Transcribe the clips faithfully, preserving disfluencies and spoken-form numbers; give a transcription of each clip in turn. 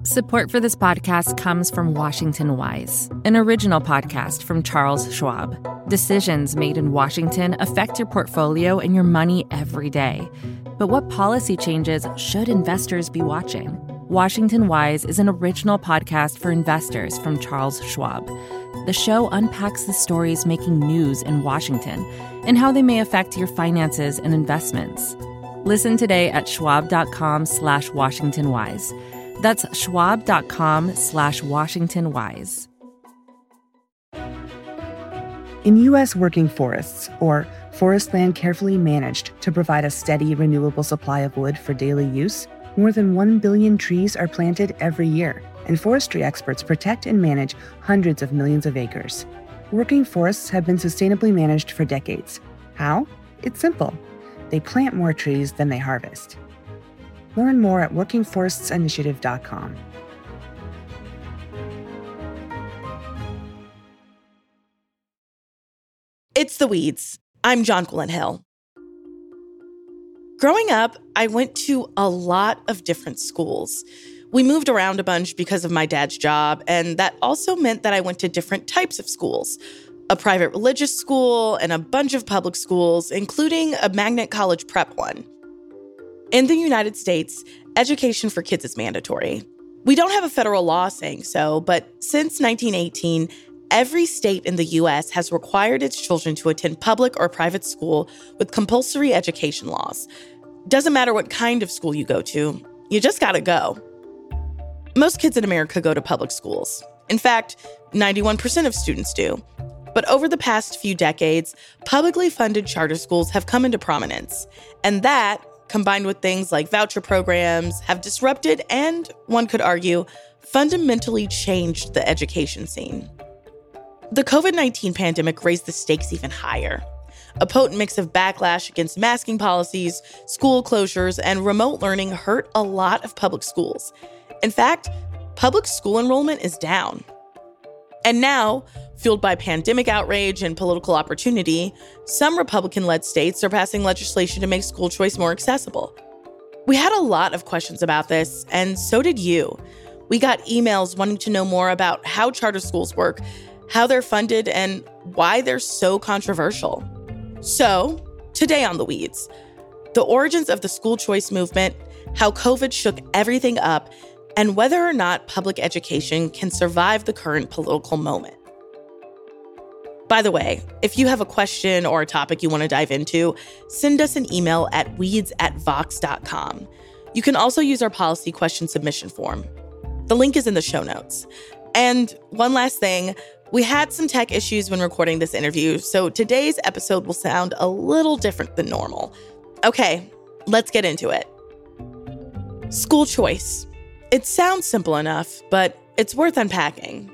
Support for this podcast comes from Washington Wise, an original podcast from Charles Schwab. Decisions made in Washington affect your portfolio and your money every day. But what policy changes should investors be watching? Washington Wise is an original podcast for investors from Charles Schwab. The show unpacks the stories making news in Washington and how they may affect your finances and investments. Listen today at schwab.com slash Washington Wise. That's schwab.com slash Washington Wise. In U S working forests, or forest land carefully managed to provide a steady, renewable supply of wood for daily use, more than one billion trees are planted every year, and forestry experts protect and manage hundreds of millions of acres. Working forests have been sustainably managed for decades. How? It's simple. They plant more trees than they harvest. Learn more at working forests initiative dot com. It's The Weeds. I'm Jonquilyn Hill. Growing up, I went to a lot of different schools. We moved around a bunch because of my dad's job, and that also meant that I went to different types of schools. A private religious school and a bunch of public schools, including a magnet college prep one. In the United States, education for kids is mandatory. We don't have a federal law saying so, but since nineteen eighteen, every state in the U S has required its children to attend public or private school with compulsory education laws. Doesn't matter what kind of school you go to, you just gotta go. Most kids in America go to public schools. In fact, ninety-one percent of students do. But over the past few decades, publicly funded charter schools have come into prominence. And that, combined with things like voucher programs, have disrupted and, one could argue, fundamentally changed the education scene. The covid nineteen pandemic raised the stakes even higher. A potent mix of backlash against masking policies, school closures, and remote learning hurt a lot of public schools. In fact, public school enrollment is down. And now, fueled by pandemic outrage and political opportunity, some Republican-led states are passing legislation to make school choice more accessible. We had a lot of questions about this, and so did you. We got emails wanting to know more about how charter schools work, how they're funded, and why they're so controversial. So, today on The Weeds, the origins of the school choice movement, how COVID shook everything up, and whether or not public education can survive the current political moment. By the way, if you have a question or a topic you want to dive into, send us an email at weeds at vox dot com. You can also use our policy question submission form. The link is in the show notes. And one last thing, we had some tech issues when recording this interview, so today's episode will sound a little different than normal. Okay, let's get into it. School choice. It sounds simple enough, but it's worth unpacking.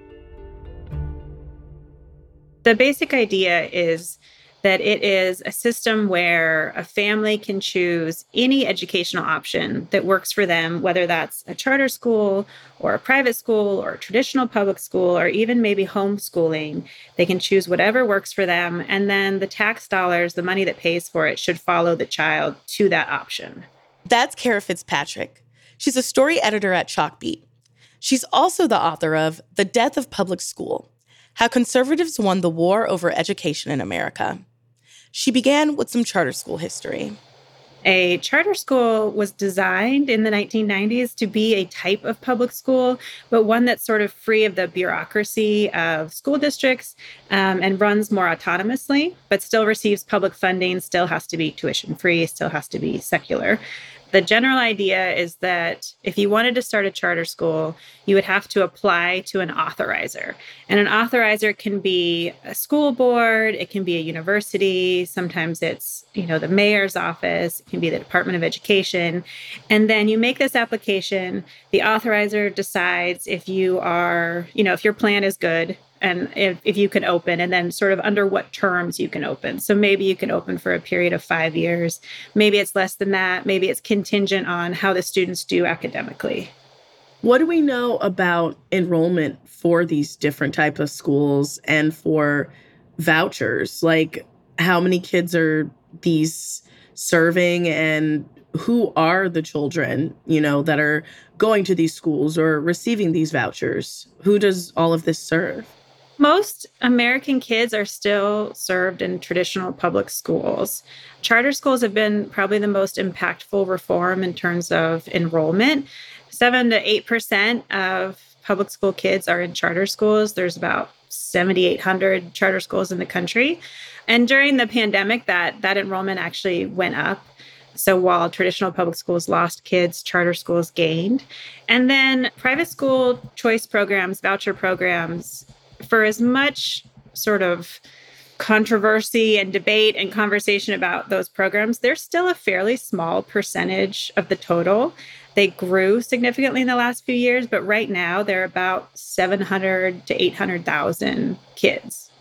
The basic idea is that it is a system where a family can choose any educational option that works for them, whether that's a charter school or a private school or a traditional public school or even maybe homeschooling. They can choose whatever works for them. And then the tax dollars, the money that pays for it, should follow the child to that option. That's Kara Fitzpatrick. She's a story editor at Chalkbeat. She's also the author of The Death of Public School: How Conservatives Won the War Over Education in America. She began with some charter school history. A charter school was designed in the nineteen nineties to be a type of public school, but one that's sort of free of the bureaucracy of school districts um, and runs more autonomously, but still receives public funding, still has to be tuition free, still has to be secular. The general idea is that if you wanted to start a charter school, you would have to apply to an authorizer. And an authorizer can be a school board, it can be a university, sometimes it's, you know, the mayor's office, it can be the Department of Education. And then you make this application, the authorizer decides if you are, you know, if your plan is good, and if, if you can open, and then sort of under what terms you can open. So maybe you can open for a period of five years. Maybe it's less than that. Maybe it's contingent on how the students do academically. What do we know about enrollment for these different types of schools and for vouchers? Like, how many kids are these serving, and who are the children, you know, that are going to these schools or receiving these vouchers? Who does all of this serve? Most American kids are still served in traditional public schools. Charter schools have been probably the most impactful reform in terms of enrollment. Seven to eight percent of public school kids are in charter schools. There's about seven thousand eight hundred charter schools in the country. And during the pandemic, that, that enrollment actually went up. So while traditional public schools lost kids, charter schools gained. And then private school choice programs, voucher programs, for as much sort of controversy and debate and conversation about those programs, they're still a fairly small percentage of the total. They grew significantly in the last few years, but right now they're about seven hundred to eight hundred thousand kids.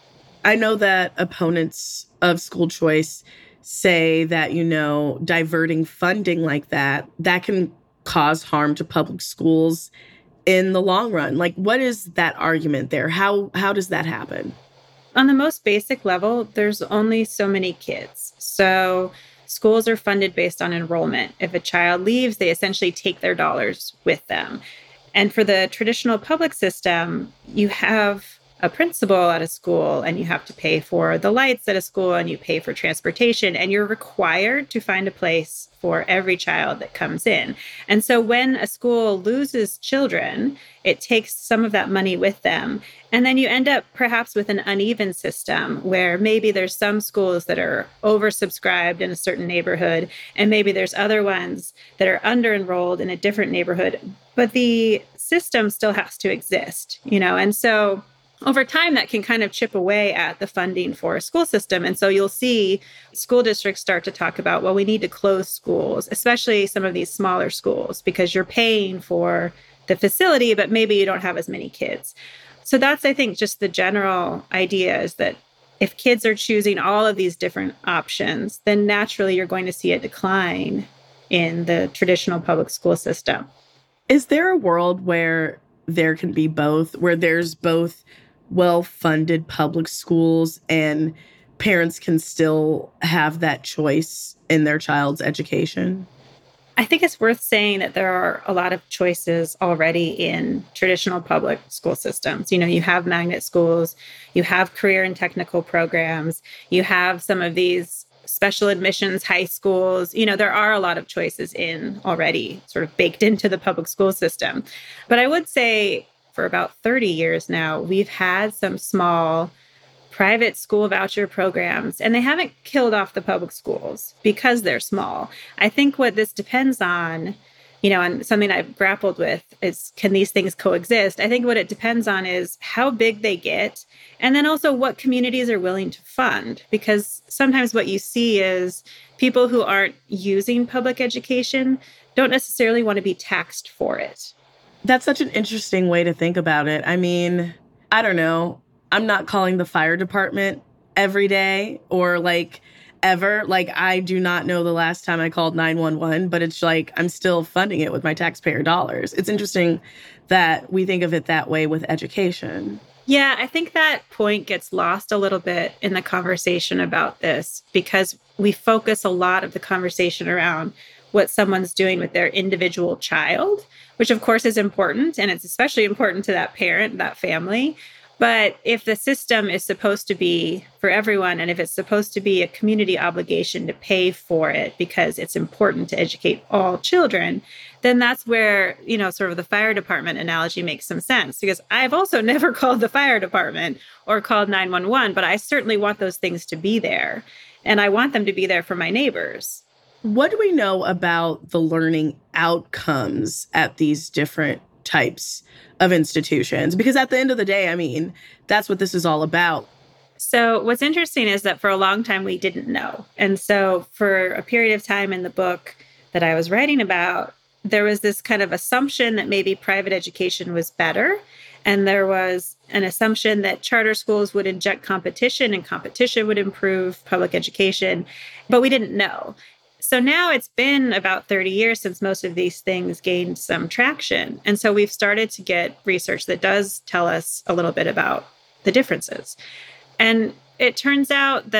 I know that opponents of school choice say that, you know, diverting funding like that, that can cause harm to public schools in the long run. Like, what is that argument there? How how does that happen? On the most basic level, there's only so many kids. So schools are funded based on enrollment. If a child leaves, they essentially take their dollars with them. And for the traditional public system, you have a principal at a school and you have to pay for the lights at a school and you pay for transportation and you're required to find a place for every child that comes in. And so when a school loses children, it takes some of that money with them. And then you end up perhaps with an uneven system where maybe there's some schools that are oversubscribed in a certain neighborhood, and maybe there's other ones that are under-enrolled in a different neighborhood. But the system still has to exist, you know, and so over time, that can kind of chip away at the funding for a school system. And so you'll see school districts start to talk about, well, we need to close schools, especially some of these smaller schools, because you're paying for the facility, but maybe you don't have as many kids. So that's, I think, just the general idea is that if kids are choosing all of these different options, then naturally you're going to see a decline in the traditional public school system. Is there a world where there can be both, where there's both well-funded public schools and parents can still have that choice in their child's education? I think it's worth saying that there are a lot of choices already in traditional public school systems. You know, you have magnet schools, you have career and technical programs, you have some of these special admissions high schools. You know, there are a lot of choices in already sort of baked into the public school system. But I would say for about thirty years now, we've had some small private school voucher programs, and they haven't killed off the public schools because they're small. I think what this depends on, you know, and something I've grappled with is, can these things coexist? I think what it depends on is how big they get, and then also what communities are willing to fund. Because sometimes what you see is people who aren't using public education don't necessarily want to be taxed for it. That's such an interesting way to think about it. I mean, I don't know. I'm not calling the fire department every day or like ever. Like, I do not know the last time I called nine one one, but it's like I'm still funding it with my taxpayer dollars. It's interesting that we think of it that way with education. Yeah, I think that point gets lost a little bit in the conversation about this because we focus a lot of the conversation around what someone's doing with their individual child, which of course is important. And it's especially important to that parent, that family. But if the system is supposed to be for everyone, and if it's supposed to be a community obligation to pay for it because it's important to educate all children, then that's where, you know, sort of the fire department analogy makes some sense. Because I've also never called the fire department or called nine one one, but I certainly want those things to be there. And I want them to be there for my neighbors. What do we know about the learning outcomes at these different types of institutions? Because at the end of the day, I mean, that's what this is all about. So what's interesting is that for a long time, we didn't know. And so for a period of time in the book that I was writing about, there was this kind of assumption that maybe private education was better. And there was an assumption that charter schools would inject competition and competition would improve public education. But we didn't know. So now it's been about thirty years since most of these things gained some traction. And so we've started to get research that does tell us a little bit about the differences. And it turns out that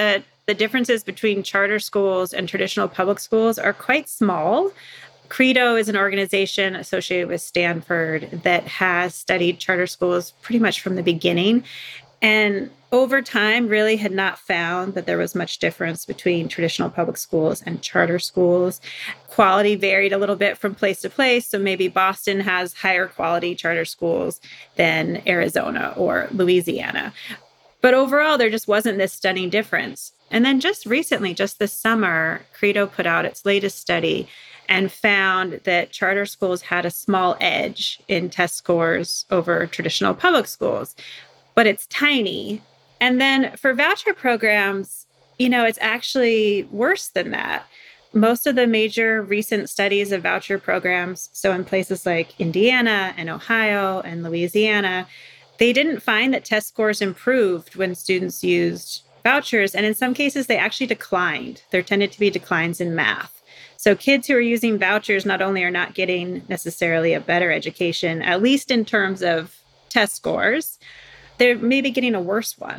The differences between charter schools and traditional public schools are quite small. Credo is an organization associated with Stanford that has studied charter schools pretty much from the beginning. And over time, really had not found that there was much difference between traditional public schools and charter schools. Quality varied a little bit from place to place. So maybe Boston has higher quality charter schools than Arizona or Louisiana. But overall, there just wasn't this stunning difference. And then just recently, just this summer, Credo put out its latest study and found that charter schools had a small edge in test scores over traditional public schools, but it's tiny. And then for voucher programs, you know, it's actually worse than that. Most of the major recent studies of voucher programs, so in places like Indiana and Ohio and Louisiana, they didn't find that test scores improved when students used vouchers. And in some cases, they actually declined. There tended to be declines in math. So kids who are using vouchers not only are not getting necessarily a better education, at least in terms of test scores, they're maybe getting a worse one.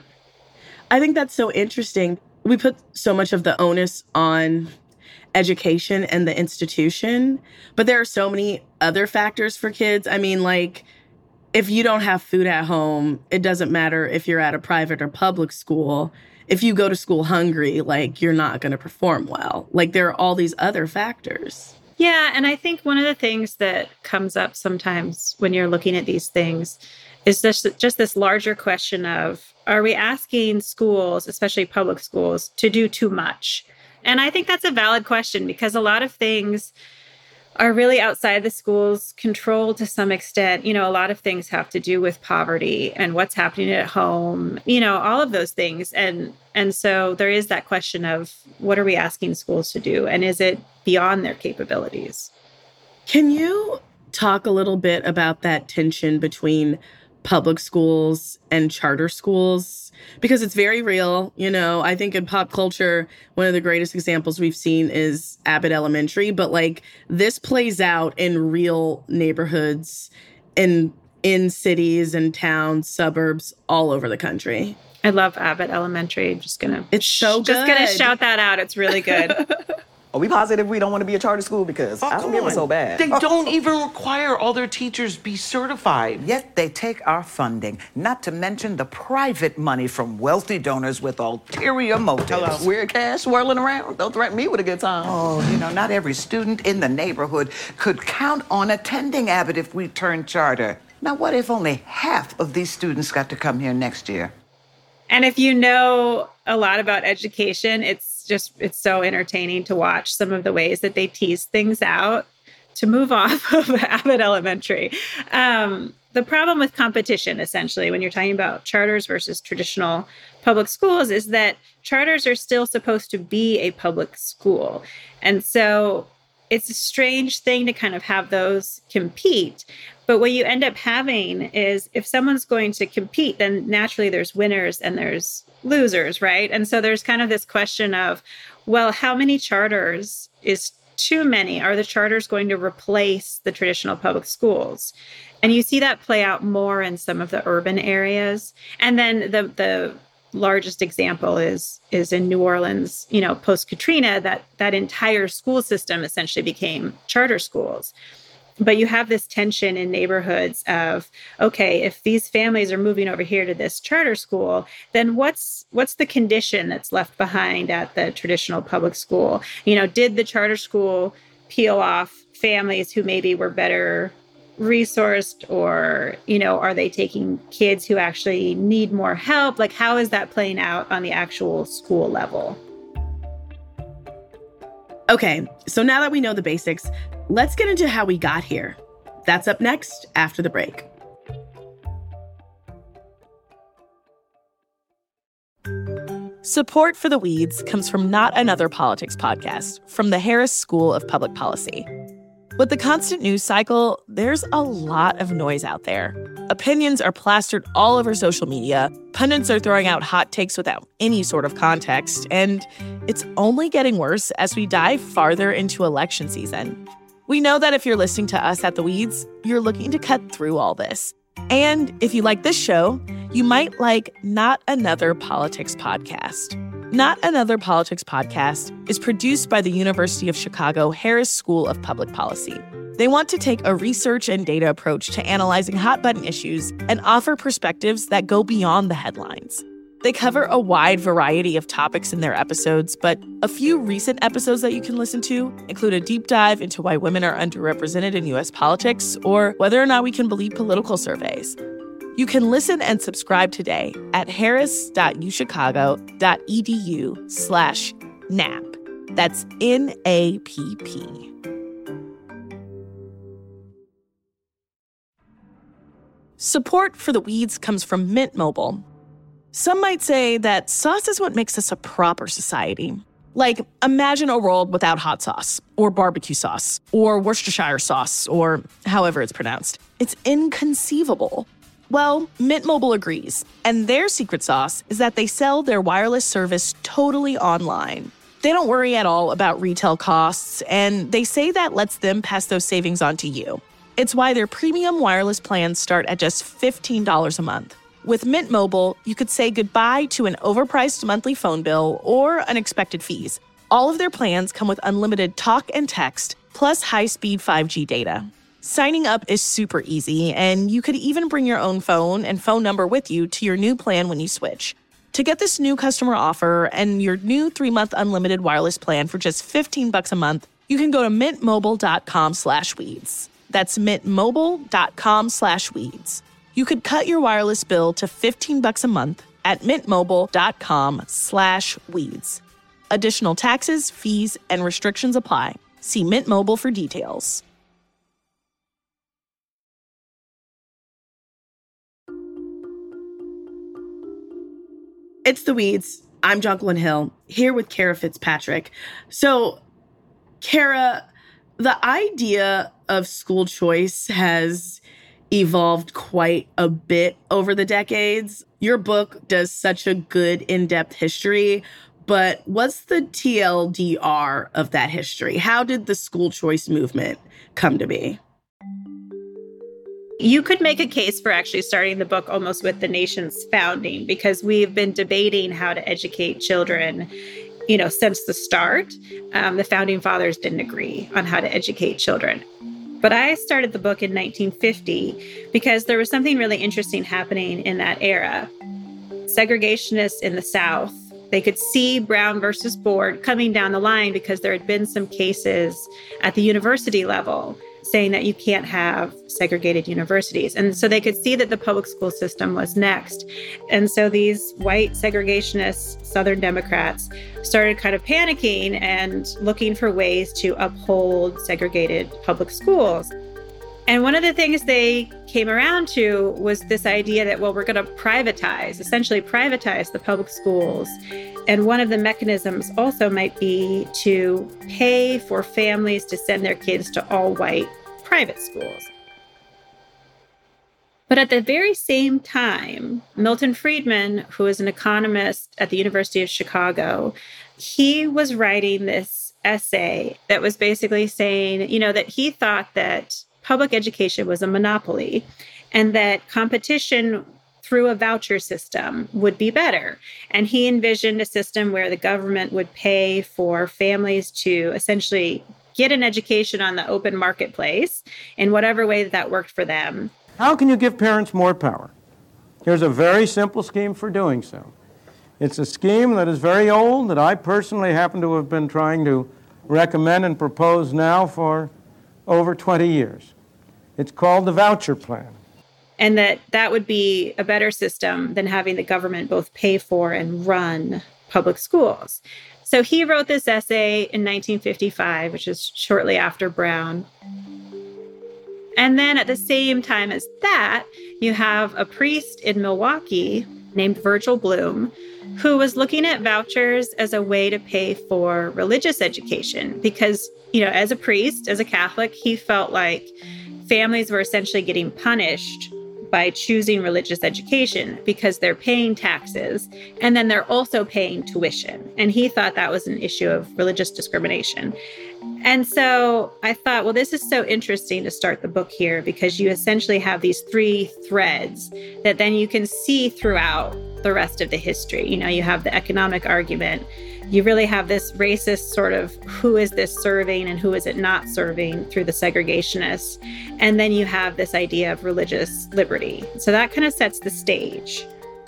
I think that's so interesting. We put so much of the onus on education and the institution, but there are so many other factors for kids. I mean, like, if you don't have food at home, it doesn't matter if you're at a private or public school. If you go to school hungry, like, you're not going to perform well. Like, there are all these other factors. Yeah, and I think one of the things that comes up sometimes when you're looking at these things is just, just this larger question of, are we asking schools, especially public schools, to do too much? And I think that's a valid question because a lot of things are really outside the school's control to some extent. You know, a lot of things have to do with poverty and what's happening at home, you know, all of those things. And and so there is that question of what are we asking schools to do? And is it beyond their capabilities? Can you talk a little bit about that tension between public schools and charter schools? Because it's very real. You know, I think in pop culture, one of the greatest examples we've seen is Abbott Elementary, but like this plays out in real neighborhoods, in in cities and towns, suburbs all over the country. I love Abbott Elementary. Just gonna It's so good. Just gonna shout that out. It's really good. Are we positive we don't want to be a charter school? Because Oh, I don't come think it was on. so bad. They don't even require all their teachers be certified. Yet they take our funding, not to mention the private money from wealthy donors with ulterior motives. Weird cash swirling around. Don't threaten me with a good time. Oh, you know, not every student in the neighborhood could count on attending Abbott if we turned charter. Now, what if only half of these students got to come here next year? And if you know a lot about education, it's just, it's so entertaining to watch some of the ways that they tease things out to move off of Abbott Elementary. Um, the problem with competition, essentially, when you're talking about charters versus traditional public schools, is that charters are still supposed to be a public school. And so it's a strange thing to kind of have those compete. But what you end up having is if someone's going to compete, then naturally there's winners and there's losers, right? And so there's kind of this question of, well, how many charters is too many? Are the charters going to replace the traditional public schools? And you see that play out more in some of the urban areas. And then the the largest example is is in New Orleans, you know, post-Katrina, that that entire school system essentially became charter schools. But you have this tension in neighborhoods of, okay, if these families are moving over here to this charter school, then what's what's the condition that's left behind at the traditional public school? You know, did the charter school peel off families who maybe were better resourced, or, you know, are they taking kids who actually need more help? Like, how is that playing out on the actual school level? Okay, so now that we know the basics, let's get into how we got here. That's up next after the break. Support for The Weeds comes from Not Another Politics podcast from the Harris School of Public Policy. With the constant news cycle, there's a lot of noise out there. Opinions are plastered all over social media, pundits are throwing out hot takes without any sort of context, and it's only getting worse as we dive farther into election season. We know that if you're listening to us at The Weeds, you're looking to cut through all this. And if you like this show, you might like Not Another Politics podcast. Not Another Politics podcast is produced by the University of Chicago Harris School of Public Policy. They want to take a research and data approach to analyzing hot-button issues and offer perspectives that go beyond the headlines. They cover a wide variety of topics in their episodes, but a few recent episodes that you can listen to include a deep dive into why women are underrepresented in U S politics or whether or not we can believe political surveys. You can listen and subscribe today at harris.uchicago.edu slash NAP. That's N A P P. Support for The Weeds comes from Mint Mobile. Some might say that sauce is what makes us a proper society. Like, imagine a world without hot sauce, or barbecue sauce, or Worcestershire sauce, or however it's pronounced. It's inconceivable. Well, Mint Mobile agrees, and their secret sauce is that they sell their wireless service totally online. They don't worry at all about retail costs, and they say that lets them pass those savings on to you. It's why their premium wireless plans start at just fifteen dollars a month. With Mint Mobile, you could say goodbye to an overpriced monthly phone bill or unexpected fees. All of their plans come with unlimited talk and text, plus high-speed five G data. Signing up is super easy, and you could even bring your own phone and phone number with you to your new plan when you switch. To get this new customer offer and your new three-month unlimited wireless plan for just fifteen bucks a month, you can go to mintmobile.com slash weeds. That's mintmobile.com slash weeds. You could cut your wireless bill to fifteen bucks a month at mintmobile.com slash weeds. Additional taxes, fees, and restrictions apply. See Mint Mobile for details. It's The Weeds. I'm Jonquilyn Hill, here with Kara Fitzpatrick. So, Kara, the idea of school choice has evolved quite a bit over the decades. Your book does such a good in-depth history, but what's the T L D R of that history? How did the school choice movement come to be? You could make a case for actually starting the book almost with the nation's founding, because we've been debating how to educate children, you know, since the start. Um, the founding fathers didn't agree on how to educate children. But I started the book in nineteen fifty because there was something really interesting happening in that era. Segregationists in the South, they could see Brown versus Board coming down the line because there had been some cases at the university level saying that you can't have segregated universities. And so they could see that the public school system was next. And so these white segregationists, Southern Democrats, started kind of panicking and looking for ways to uphold segregated public schools. And one of the things they came around to was this idea that, well, we're going to privatize, essentially privatize the public schools. And one of the mechanisms also might be to pay for families to send their kids to all-white private schools. But at the very same time, Milton Friedman, who is an economist at the University of Chicago, he was writing this essay that was basically saying, you know, that he thought that public education was a monopoly and that competition through a voucher system would be better. And he envisioned a system where the government would pay for families to essentially get an education on the open marketplace in whatever way that, that worked for them. How can you give parents more power? Here's a very simple scheme for doing so. It's a scheme that is very old, that I personally happen to have been trying to recommend and propose now for over twenty years. It's called the voucher plan. And that that would be a better system than having the government both pay for and run public schools. So he wrote this essay in nineteen fifty-five, which is shortly after Brown. And then at the same time as that, you have a priest in Milwaukee named Virgil Bloom, who was looking at vouchers as a way to pay for religious education. Because, you know, as a priest, as a Catholic, he felt like families were essentially getting punished by choosing religious education because they're paying taxes and then they're also paying tuition. And he thought that was an issue of religious discrimination. And so I thought, well, this is so interesting to start the book here because you essentially have these three threads that then you can see throughout the rest of the history. You know, you have the economic argument. You really have this racist sort of who is this serving and who is it not serving through the segregationists. And then you have this idea of religious liberty. So that kind of sets the stage.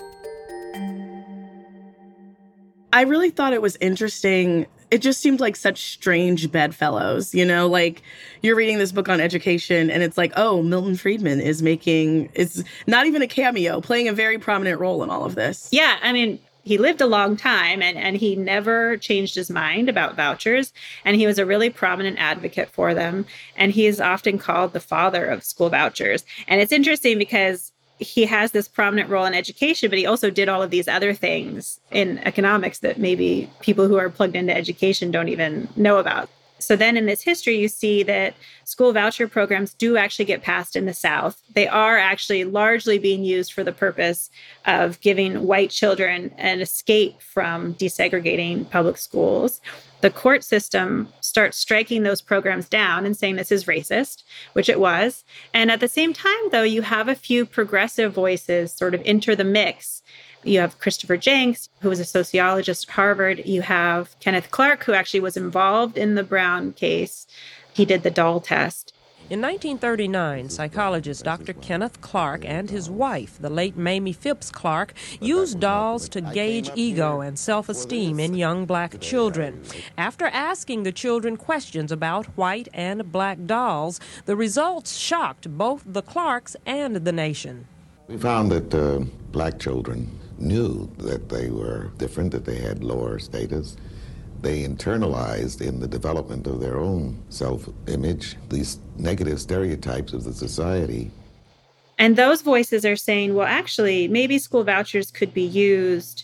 I really thought it was interesting. It just seemed like such strange bedfellows, you know, like you're reading this book on education and it's like, oh, Milton Friedman is making, it's not even a cameo, playing a very prominent role in all of this. Yeah, I mean, he lived a long time and, and he never changed his mind about vouchers. And he was a really prominent advocate for them. And he is often called the father of school vouchers. And it's interesting because he has this prominent role in education, but he also did all of these other things in economics that maybe people who are plugged into education don't even know about. So then in this history, you see that school voucher programs do actually get passed in the South. They are actually largely being used for the purpose of giving white children an escape from desegregating public schools. The court system starts striking those programs down and saying this is racist, which it was. And at the same time, though, you have a few progressive voices sort of enter the mix. You have Christopher Jenks, who was a sociologist at Harvard. You have Kenneth Clark, who actually was involved in the Brown case. He did the doll test. In nineteen thirty-nine, psychologist Doctor Kenneth Clark and his wife, the late Mamie Phipps Clark, used dolls to gauge ego and self-esteem in young black children. After asking the children questions about white and black dolls, the results shocked both the Clarks and the nation. We found that uh, black children knew that they were different, that they had lower status. They internalized in the development of their own self-image these negative stereotypes of the society. And those voices are saying, well, actually, maybe school vouchers could be used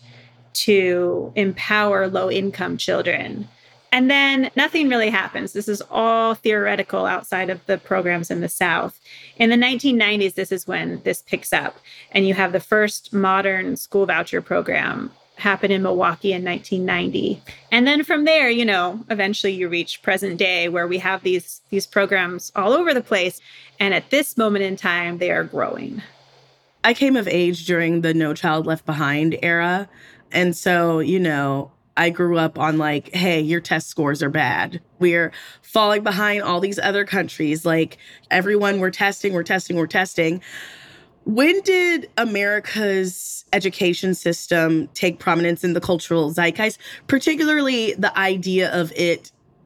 to empower low-income children. And then nothing really happens. This is all theoretical outside of the programs in the South. In the nineteen nineties, this is when this picks up. And you have the first modern school voucher program happen in Milwaukee in nineteen ninety. And then from there, you know, eventually you reach present day where we have these, these programs all over the place. And at this moment in time, they are growing. I came of age during the No Child Left Behind era. And so, you know, I grew up on like, hey, your test scores are bad. We're falling behind all these other countries. Like everyone, we're testing, we're testing, we're testing. When did America's education system take prominence in the cultural zeitgeist, particularly the idea of it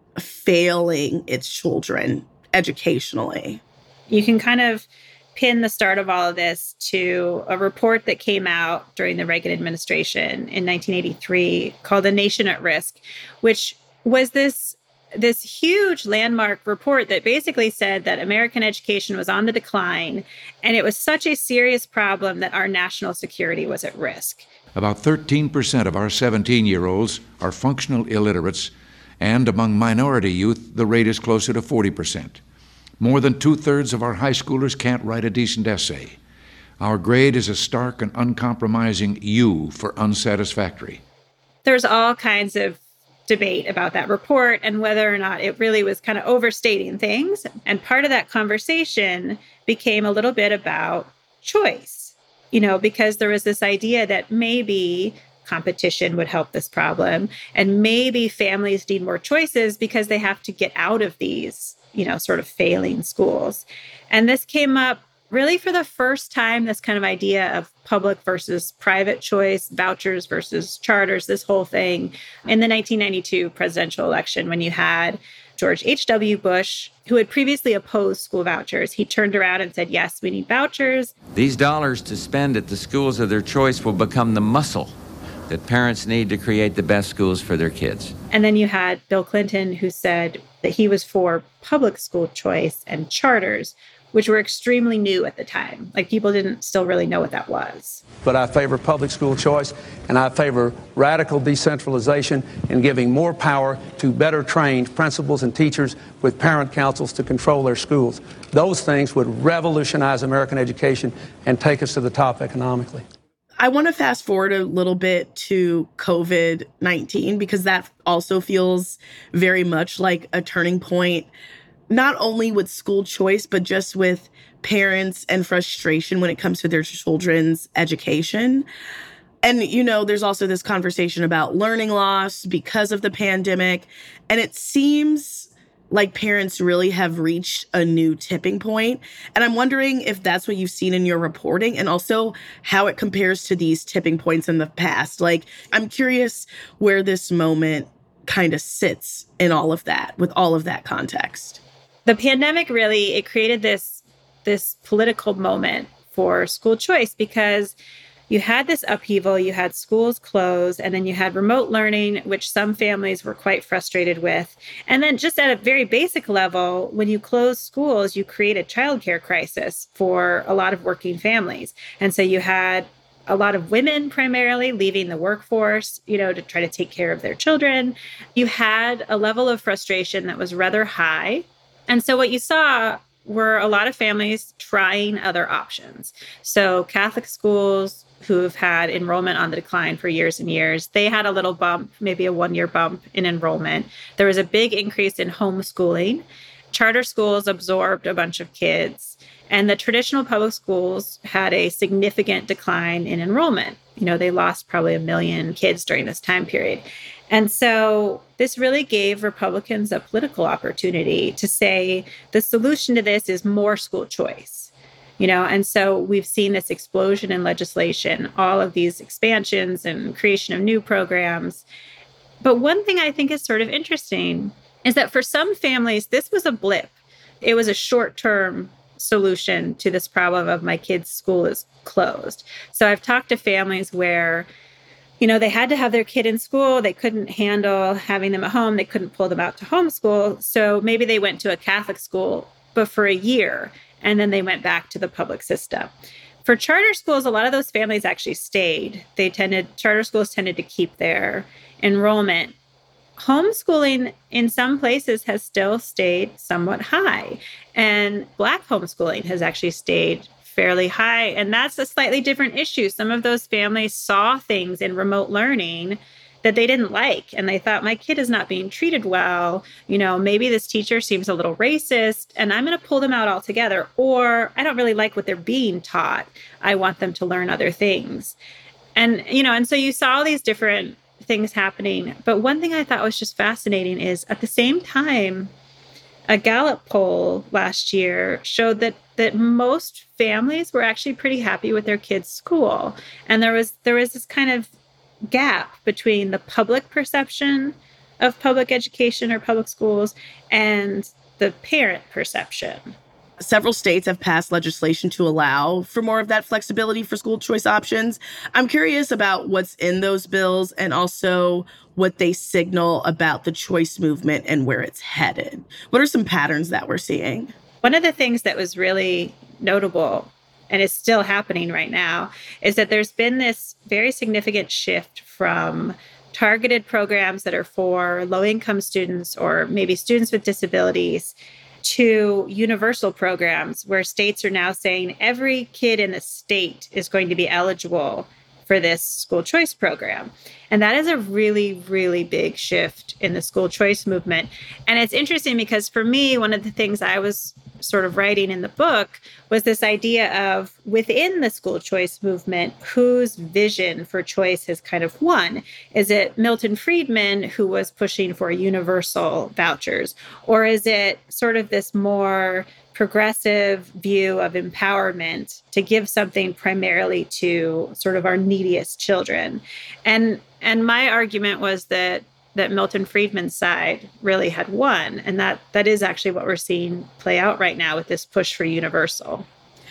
failing its children educationally? You can kind of pin the start of all of this to a report that came out during the Reagan administration in nineteen eighty-three called The Nation at Risk, which was this, this huge landmark report that basically said that American education was on the decline, and it was such a serious problem that our national security was at risk. About thirteen percent of our seventeen-year-olds are functional illiterates, and among minority youth, the rate is closer to forty percent. More than two-thirds of our high schoolers can't write a decent essay. Our grade is a stark and uncompromising U for unsatisfactory. There's all kinds of debate about that report and whether or not it really was kind of overstating things. And part of that conversation became a little bit about choice, you know, because there was this idea that maybe competition would help this problem, and maybe families need more choices because they have to get out of these, you know, sort of failing schools. And this came up really for the first time, this kind of idea of public versus private choice, vouchers versus charters, this whole thing in the nineteen ninety-two presidential election when you had George H W Bush, who had previously opposed school vouchers. He turned around and said, yes, we need vouchers. These dollars to spend at the schools of their choice will become the muscle that parents need to create the best schools for their kids. And then you had Bill Clinton, who said that he was for public school choice and charters, which were extremely new at the time. Like, people didn't still really know what that was. But I favor public school choice, and I favor radical decentralization and giving more power to better trained principals and teachers with parent councils to control their schools. Those things would revolutionize American education and take us to the top economically. I want to fast forward a little bit to COVID nineteen, because that also feels very much like a turning point, not only with school choice, but just with parents and frustration when it comes to their children's education. And, you know, there's also this conversation about learning loss because of the pandemic. And it seems like parents really have reached a new tipping point. And I'm wondering if that's what you've seen in your reporting and also how it compares to these tipping points in the past. Like, I'm curious where this moment kind of sits in all of that, with all of that context. The pandemic really, it created this, this political moment for school choice because you had this upheaval, you had schools closed, and then you had remote learning, which some families were quite frustrated with. And then just at a very basic level, when you close schools, you create a childcare crisis for a lot of working families. And so you had a lot of women primarily leaving the workforce, you know, to try to take care of their children. You had a level of frustration that was rather high. And so what you saw were a lot of families trying other options. So Catholic schools who have had enrollment on the decline for years and years, they had a little bump, maybe a one-year bump in enrollment. There was a big increase in homeschooling. Charter schools absorbed a bunch of kids. And the traditional public schools had a significant decline in enrollment. You know, they lost probably a million kids during this time period. And so this really gave Republicans a political opportunity to say the solution to this is more school choice. You know, and so we've seen this explosion in legislation, all of these expansions and creation of new programs. But one thing I think is sort of interesting is that for some families, this was a blip. It was a short-term solution to this problem of my kid's school is closed. So I've talked to families where, you know, they had to have their kid in school. They couldn't handle having them at home. They couldn't pull them out to homeschool. So maybe they went to a Catholic school, but for a year. And then they went back to the public system. For charter schools, a lot of those families actually stayed. They tended, charter schools tended to keep their enrollment. Homeschooling in some places has still stayed somewhat high. And Black homeschooling has actually stayed fairly high. And that's a slightly different issue. Some of those families saw things in remote learning that they didn't like. And they thought, my kid is not being treated well. You know, maybe this teacher seems a little racist and I'm going to pull them out altogether. Or I don't really like what they're being taught. I want them to learn other things. And, you know, and so you saw all these different things happening. But one thing I thought was just fascinating is at the same time, a Gallup poll last year showed that that most families were actually pretty happy with their kids' school. And there was there was this kind of gap between the public perception of public education or public schools and the parent perception. Several states have passed legislation to allow for more of that flexibility for school choice options. I'm curious about what's in those bills and also what they signal about the choice movement and where it's headed. What are some patterns that we're seeing? One of the things that was really notable and is still happening right now, is that there's been this very significant shift from targeted programs that are for low-income students or maybe students with disabilities to universal programs where states are now saying every kid in the state is going to be eligible for this school choice program. And that is a really, really big shift in the school choice movement. And it's interesting because for me, one of the things I was sort of writing in the book was this idea of within the school choice movement, whose vision for choice has kind of won. Is it Milton Friedman who was pushing for universal vouchers? Or is it sort of this more progressive view of empowerment to give something primarily to sort of our neediest children? And and my argument was that that Milton Friedman's side really had won. And that that is actually what we're seeing play out right now with this push for universal.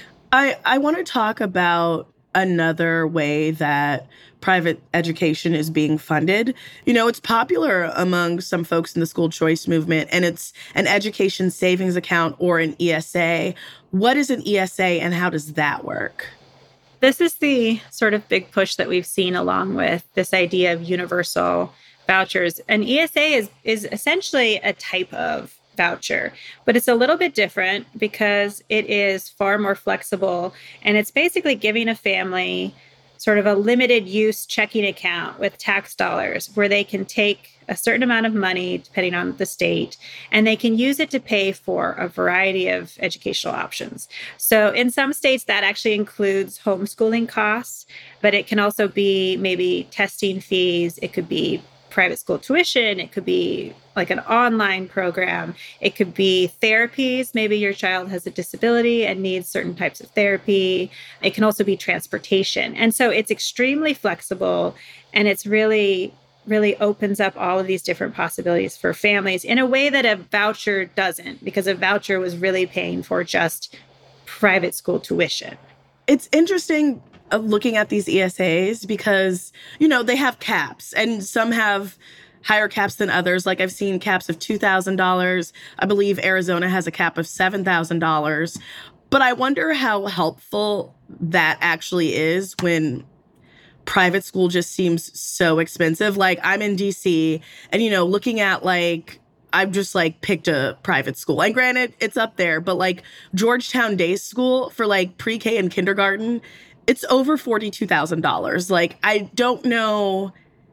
I, I want to talk about another way that private education is being funded. You know, it's popular among some folks in the school choice movement, and it's an education savings account or an E S A. What is an E S A and how does that work? This is the sort of big push that we've seen along with this idea of universal vouchers. An E S A is, is essentially a type of voucher, but it's a little bit different because it is far more flexible. And it's basically giving a family sort of a limited use checking account with tax dollars where they can take a certain amount of money, depending on the state, and they can use it to pay for a variety of educational options. So in some states, that actually includes homeschooling costs, but it can also be maybe testing fees. It could be private school tuition. It could be like an online program. It could be therapies. Maybe your child has a disability and needs certain types of therapy. It can also be transportation. And so it's extremely flexible, and it's really really opens up all of these different possibilities for families in a way that a voucher doesn't, because a voucher was really paying for just private school tuition. It's interesting uh, looking at these E S As because, you know, they have caps, and some have higher caps than others. Like I've seen caps of two thousand dollars. I believe Arizona has a cap of seven thousand dollars. But I wonder how helpful that actually is when private school just seems so expensive. Like I'm in D C and, you know, looking at like, I've just like picked a private school. And granted, it's up there, but like Georgetown Day School for like pre-K and kindergarten, it's over forty-two thousand dollars. Like I don't know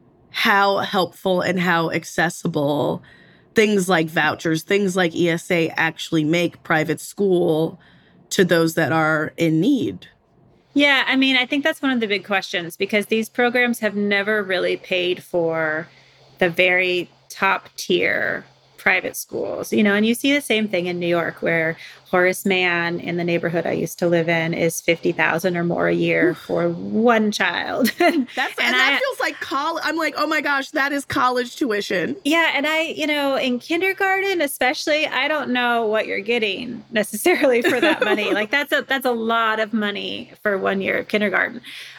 how helpful and how accessible things like vouchers, things like E S A actually make private school to those that are in need. Yeah, I mean, I think that's one of the big questions, because these programs have never really paid for the very top tier private schools, you know, and you see the same thing in New York, where Horace Mann in the neighborhood I used to live in is fifty thousand or more a year for one child. That's and, and that I, feels like college. I'm like, oh my gosh, that is college tuition. Yeah, and I, you know, in kindergarten especially, I don't know what you're getting necessarily for that money. Like that's a that's a lot of money for one year of kindergarten.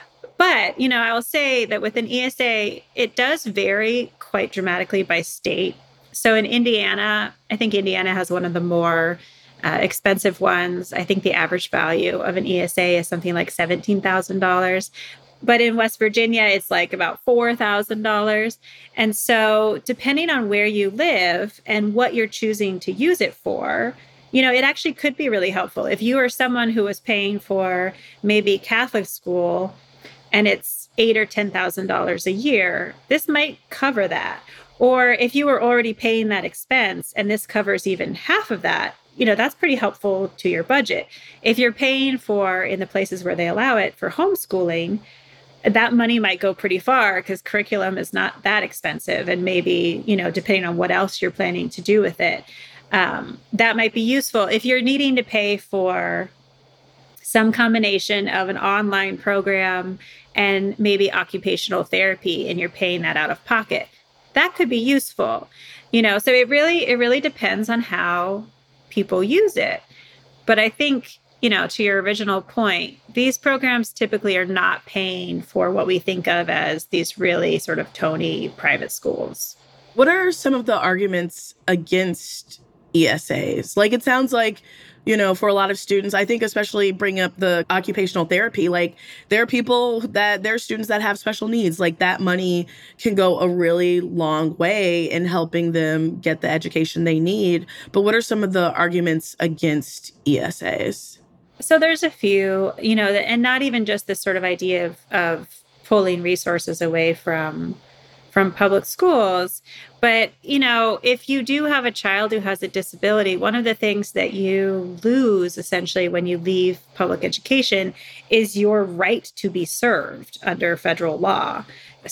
But, you know, I will say that with an E S A, it does vary quite dramatically by state. So in Indiana, I think Indiana has one of the more uh, expensive ones. I think the average value of an E S A is something like seventeen thousand dollars. But in West Virginia, it's like about four thousand dollars. And so depending on where you live and what you're choosing to use it for, you know, it actually could be really helpful. If you are someone who is paying for maybe Catholic school and it's eight or ten thousand dollars a year, this might cover that. Or if you were already paying that expense and this covers even half of that, you know, that's pretty helpful to your budget. If you're paying for, in the places where they allow it, for homeschooling, that money might go pretty far because curriculum is not that expensive. And maybe, you know, depending on what else you're planning to do with it, um, that might be useful. If you're needing to pay for some combination of an online program and maybe occupational therapy, and you're paying that out of pocket, that could be useful, you know, so it really, it really depends on how people use it. But I think, you know, to your original point, these programs typically are not paying for what we think of as these really sort of Tony private schools. What are some of the arguments against E S As? Like, it sounds like, you know, for a lot of students, I think especially bring up the occupational therapy, like there are people that, there are students that have special needs, like that money can go a really long way in helping them get the education they need. But what are some of the arguments against E S As? So there's a few, you know, and not even just this sort of idea of, of pulling resources away from from public schools. But, you know, if you do have a child who has a disability, one of the things that you lose essentially when you leave public education is your right to be served under federal law.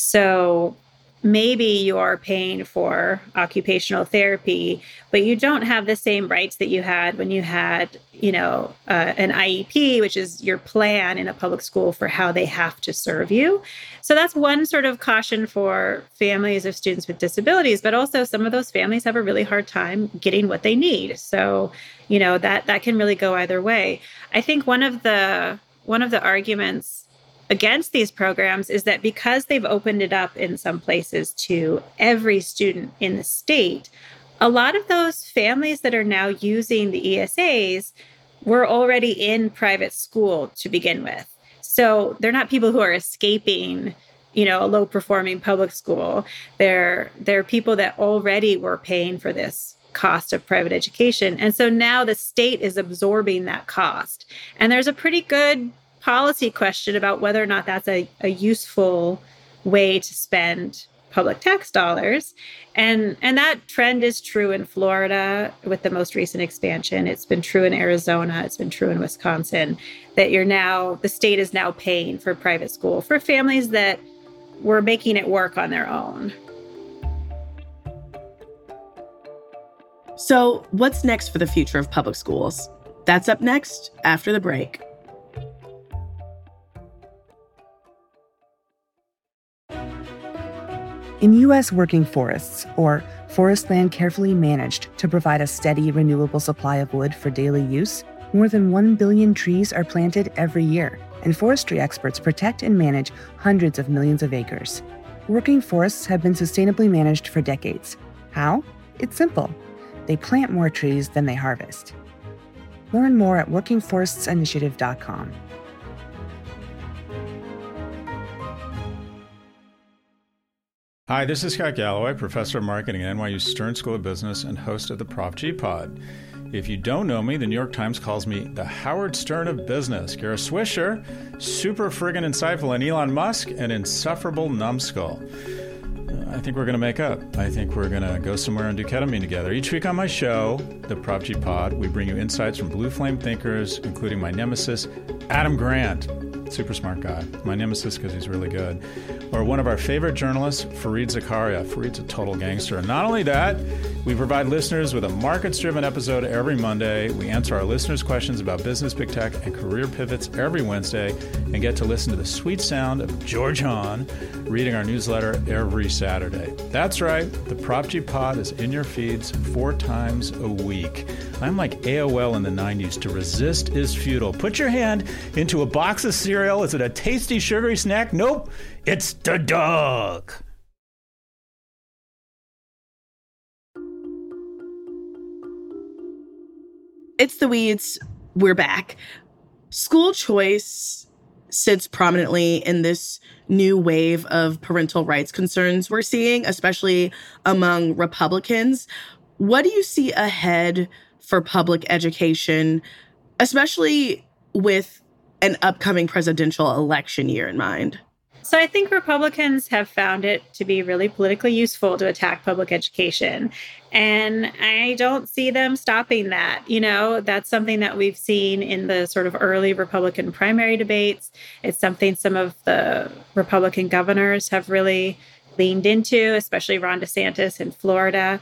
So maybe you're paying for occupational therapy, but you don't have the same rights that you had when you had, you know, uh, an I E P, which is your plan in a public school for how they have to serve you. So that's one sort of caution for families of students with disabilities, but also some of those families have a really hard time getting what they need. So, you know, that that can really go either way. I think one of the one of the arguments against these programs is that because they've opened it up in some places to every student in the state, a lot of those families that are now using the E S As were already in private school to begin with. So they're not people who are escaping, you know, a low-performing public school. They're, they're people that already were paying for this cost of private education. And so now the state is absorbing that cost. And there's a pretty good policy question about whether or not that's a, a useful way to spend public tax dollars. And, and that trend is true in Florida with the most recent expansion. It's been true in Arizona. It's been true in Wisconsin, that you're now, the state is now paying for private school for families that were making it work on their own. So what's next for the future of public schools? That's up next after the break. In U S working forests, or forest land carefully managed to provide a steady, renewable supply of wood for daily use, more than one billion trees are planted every year, and forestry experts protect and manage hundreds of millions of acres. Working forests have been sustainably managed for decades. How? It's simple. They plant more trees than they harvest. Learn more at working forests initiative dot com. Hi, this is Scott Galloway, professor of marketing at N Y U Stern School of Business and host of the Prof G Pod. If you don't know me, the New York Times calls me the Howard Stern of business. Gara Swisher, super friggin' insightful, and Elon Musk, an insufferable numbskull. I think we're going to make up. I think we're going to go somewhere and do ketamine together. Each week on my show, the Prof G Pod, we bring you insights from blue flame thinkers, including my nemesis, Adam Grant. Super smart guy. My nemesis because he's really good. Or one of our favorite journalists, Fareed Zakaria. Fareed's a total gangster. And not only that, we provide listeners with a markets-driven episode every Monday. We answer our listeners' questions about business, big tech, and career pivots every Wednesday, and get to listen to the sweet sound of George Hahn reading our newsletter every Saturday. That's right. The Prop G Pod is in your feeds four times a week. I'm like A O L in the nineties. To resist is futile. Put your hand into a box of cereal. Is it a tasty, sugary snack? Nope. It's the dog. It's the Weeds. We're back. School choice sits prominently in this new wave of parental rights concerns we're seeing, especially among Republicans. What do you see ahead for public education, especially with an upcoming presidential election year in mind? So I think Republicans have found it to be really politically useful to attack public education. And I don't see them stopping that. You know, that's something that we've seen in the sort of early Republican primary debates. It's something some of the Republican governors have really leaned into, especially Ron DeSantis in Florida.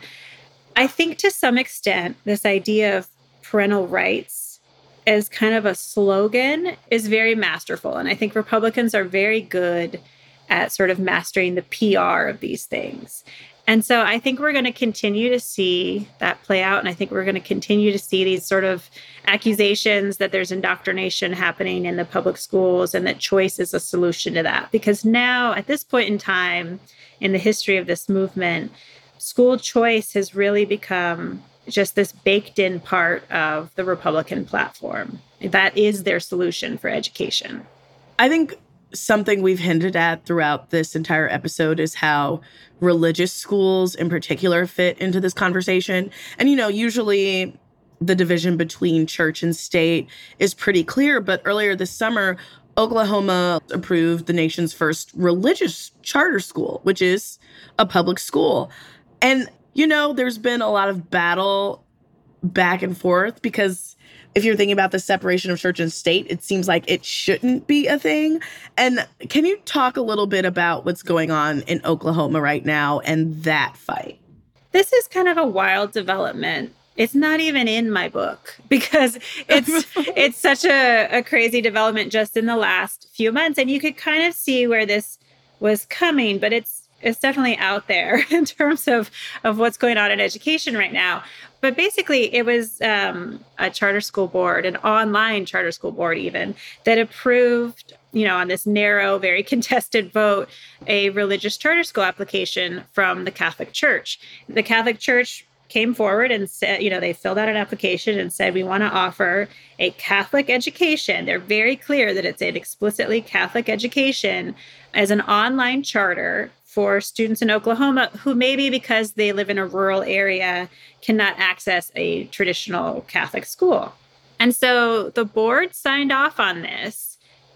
I think to some extent, this idea of parental rights as kind of a slogan is very masterful. And I think Republicans are very good at sort of mastering the P R of these things. And so I think we're going to continue to see that play out. And I think we're going to continue to see these sort of accusations that there's indoctrination happening in the public schools and that choice is a solution to that. Because now, at this point in time in the history of this movement, school choice has really become just this baked in part of the Republican platform. That is their solution for education. I think something we've hinted at throughout this entire episode is how religious schools in particular fit into this conversation. And, you know, usually the division between church and state is pretty clear. But earlier this summer, Oklahoma approved the nation's first religious charter school, which is a public school. And you know, there's been a lot of battle back and forth because if you're thinking about the separation of church and state, it seems like it shouldn't be a thing. And can you talk a little bit about what's going on in Oklahoma right now and that fight? This is kind of a wild development. It's not even in my book because it's it's such a, a crazy development just in the last few months. And you could kind of see where this was coming, but it's It's definitely out there in terms of, of what's going on in education right now. But basically, it was um, a charter school board, an online charter school board even, that approved, you know, on this narrow, very contested vote, a religious charter school application from the Catholic Church. The Catholic Church came forward and said, you know, they filled out an application and said, we want to offer a Catholic education. They're very clear that it's an explicitly Catholic education as an online charter for students in Oklahoma who maybe because they live in a rural area cannot access a traditional Catholic school. And so the board signed off on this.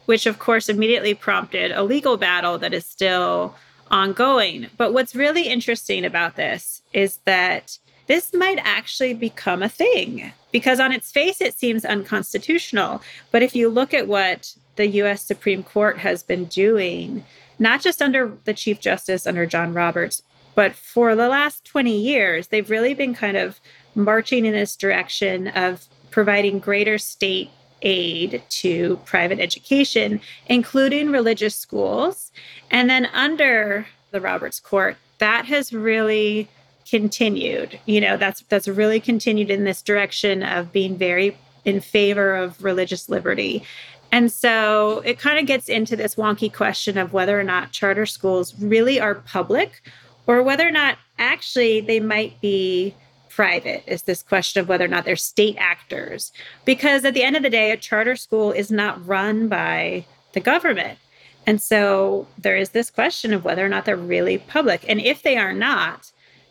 which of course immediately prompted a legal battle that is still ongoing. But what's really interesting about this is that this might actually become a thing, because on its face, it seems unconstitutional. But if you look at what the U S Supreme Court has been doing, not just under the Chief Justice, under John Roberts, but for the last twenty years, they've really been kind of marching in this direction of providing greater state aid to private education, including religious schools. And then under the Roberts Court, that has really continued. You know, that's that's really continued in this direction of being very in favor of religious liberty. And so it kind of gets into this wonky question of whether or not charter schools really are public, or whether or not actually they might be private. Is this question of whether or not they're state actors. Because at the end of the day, a charter school is not run by the government. And so there is this question of whether or not they're really public. And if they are not,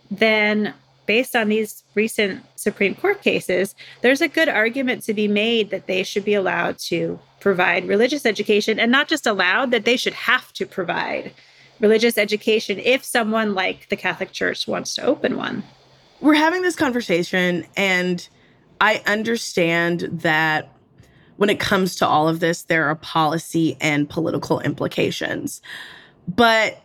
then based on these recent Supreme Court cases, there's a good argument to be made that they should be allowed to provide religious education, and not just allowed, that they should have to provide religious education if someone like the Catholic Church wants to open one. We're having this conversation, and I understand that when it comes to all of this, there are policy and political implications. But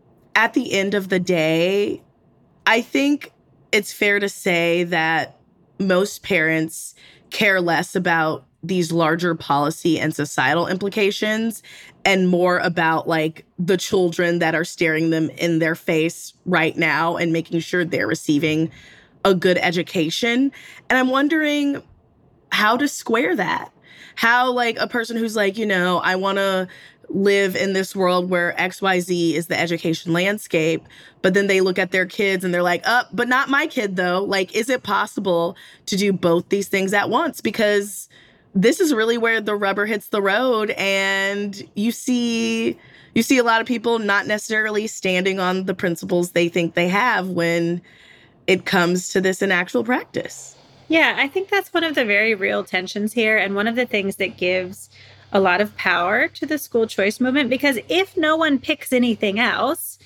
at the end of the day, I think it's fair to say that most parents care less about these larger policy and societal implications and more about like the children that are staring them in their face right now and making sure they're receiving a good education. And I'm wondering how to square that. How, like, a person who's like, you know, I want to live in this world where X Y Z is the education landscape, but then they look at their kids and they're like, uh, but not my kid, though. Like, is it possible to do both these things at once? Because this is really where the rubber hits the road, and you see you see a lot of people not necessarily standing on the principles they think they have when it comes to this in actual practice. Yeah, I think that's one of the very real tensions here, and one of the things that gives a lot of power to the school choice movement, because if no one picks anything else,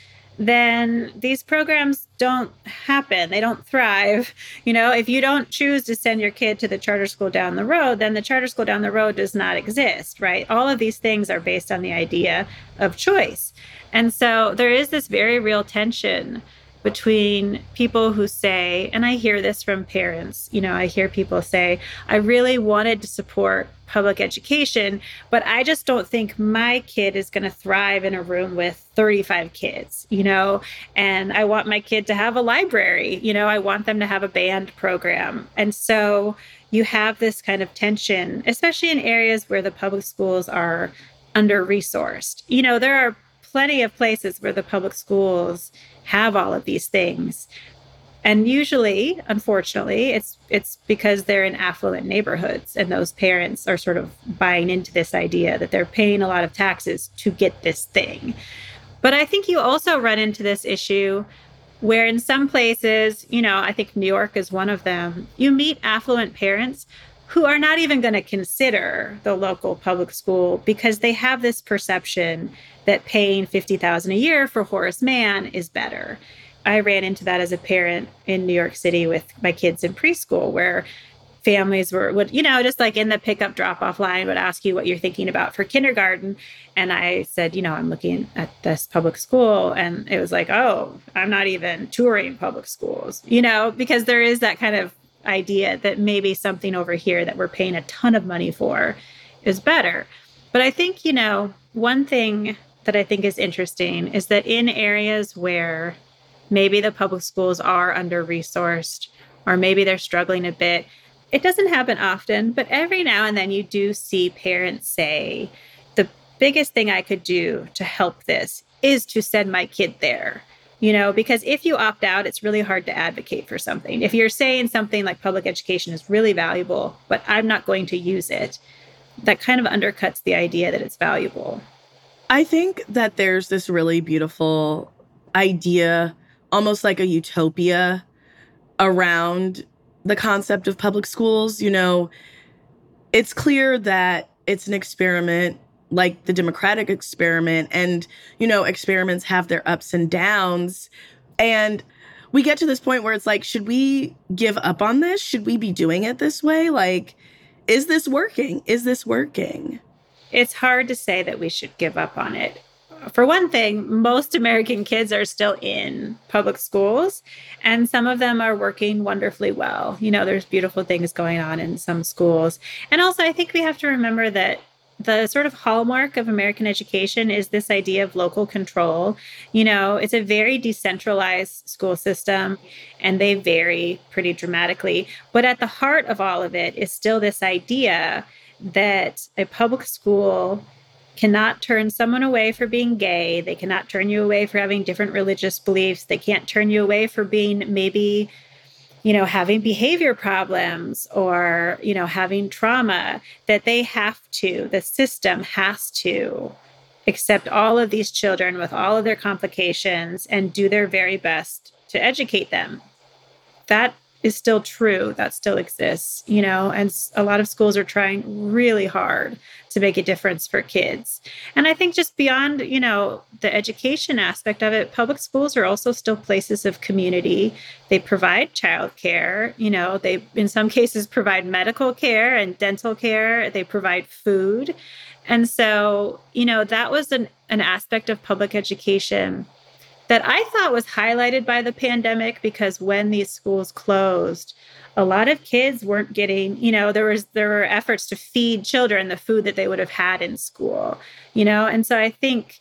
then these programs don't happen. They don't thrive. You know, if you don't choose to send your kid to the charter school down the road, then the charter school down the road does not exist, right? All of these things are based on the idea of choice. And so there is this very real tension between people who say, and I hear this from parents, you know, I hear people say, I really wanted to support public education, but I just don't think my kid is going to thrive in a room with thirty-five kids, you know, and I want my kid to have a library, you know, I want them to have a band program. And so you have this kind of tension, especially in areas where the public schools are under-resourced. You know, there are plenty of places where the public schools have all of these things. And usually, unfortunately, it's it's because they're in affluent neighborhoods, and those parents are sort of buying into this idea that they're paying a lot of taxes to get this thing. But I think you also run into this issue where in some places, you know, I think New York is one of them, you meet affluent parents who are not even going to consider the local public school because they have this perception that paying fifty thousand dollars a year for Horace Mann is better. I ran into that as a parent in New York City with my kids in preschool, where families were, would, you know, just like in the pickup drop-off line would ask you what you're thinking about for kindergarten. And I said, you know, I'm looking at this public school. And it was like, oh, I'm not even touring public schools, you know, because there is that kind of idea that maybe something over here that we're paying a ton of money for is better. But I think, you know, one thing that I think is interesting is that in areas where maybe the public schools are under-resourced, or maybe they're struggling a bit, it doesn't happen often, but every now and then you do see parents say, the biggest thing I could do to help this is to send my kid there. You know, because if you opt out, it's really hard to advocate for something. If you're saying something like public education is really valuable, but I'm not going to use it, that kind of undercuts the idea that it's valuable. I think that there's this really beautiful idea, almost like a utopia, around the concept of public schools. You know, it's clear that it's an experiment like the Democratic experiment. And, you know, experiments have their ups and downs. And we get to this point where it's like, should we give up on this? Should we be doing it this way? Like, is this working? Is this working? It's hard to say that we should give up on it. For one thing, most American kids are still in public schools, and some of them are working wonderfully well. You know, there's beautiful things going on in some schools. And also, I think we have to remember that the sort of hallmark of American education is this idea of local control. You know, it's a very decentralized school system, and they vary pretty dramatically. But at the heart of all of it is still this idea that a public school cannot turn someone away for being gay. They cannot turn you away for having different religious beliefs. They can't turn you away for being maybe, you know, having behavior problems or, you know, having trauma, that they have to, the system has to accept all of these children with all of their complications and do their very best to educate them. That is still true. That still exists, you know, and a lot of schools are trying really hard to make a difference for kids. And I think just beyond, you know, the education aspect of it, public schools are also still places of community. They provide childcare, you know, they in some cases provide medical care and dental care. They provide food. And so, you know, that was an, an aspect of public education that I thought was highlighted by the pandemic, because when these schools closed, a lot of kids weren't getting, you know, there was there were efforts to feed children the food that they would have had in school, you know, and so I think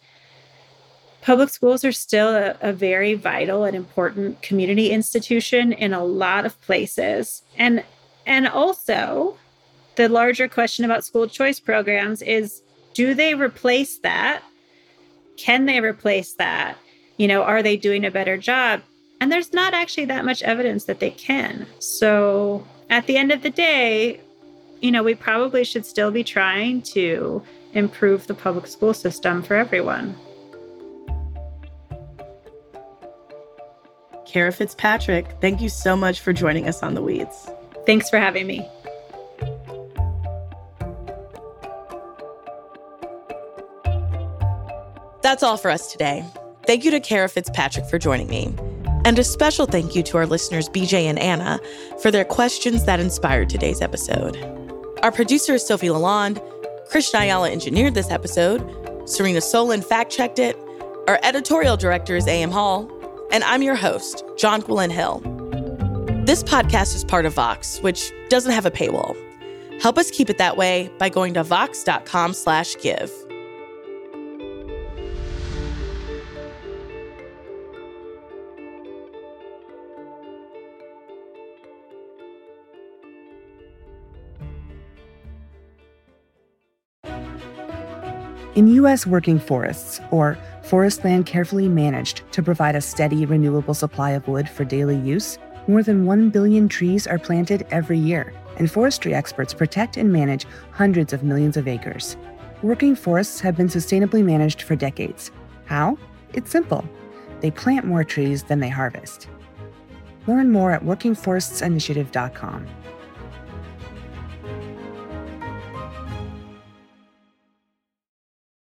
public schools are still a, a very vital and important community institution in a lot of places. And and also the larger question about school choice programs is, do they replace that? Can they replace that? You know, are they doing a better job? And there's not actually that much evidence that they can. So at the end of the day, you know, we probably should still be trying to improve the public school system for everyone. Kara Fitzpatrick, thank you so much for joining us on The Weeds. Thanks for having me. That's all for us today. Thank you to Kara Fitzpatrick for joining me. And a special thank you to our listeners, B J and Anna, for their questions that inspired today's episode. Our producer is Sophie Lalonde. Krishna Ayala engineered this episode. Serena Solin fact-checked it. Our editorial director is A M Hall. And I'm your host, Jonquilyn Hill. This podcast is part of Vox, which doesn't have a paywall. Help us keep it that way by going to vox.com slash give. In U S working forests, or forest land carefully managed to provide a steady, renewable supply of wood for daily use, more than one billion trees are planted every year, and forestry experts protect and manage hundreds of millions of acres. Working forests have been sustainably managed for decades. How? It's simple. They plant more trees than they harvest. Learn more at working forests initiative dot com.